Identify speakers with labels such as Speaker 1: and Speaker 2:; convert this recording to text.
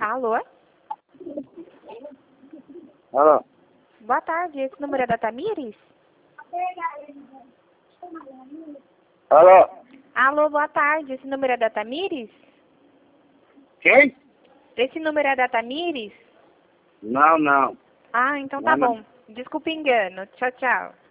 Speaker 1: Alô?
Speaker 2: Alô?
Speaker 1: Boa tarde, esse número é da Tamires?
Speaker 2: Alô?
Speaker 1: Alô, boa tarde, esse número é da Tamires?
Speaker 2: Quem?
Speaker 1: Esse número é da Tamires?
Speaker 2: Não, não.
Speaker 1: Ah, então tá
Speaker 2: Não, não.
Speaker 1: bom. Desculpa o engano. Tchau, tchau.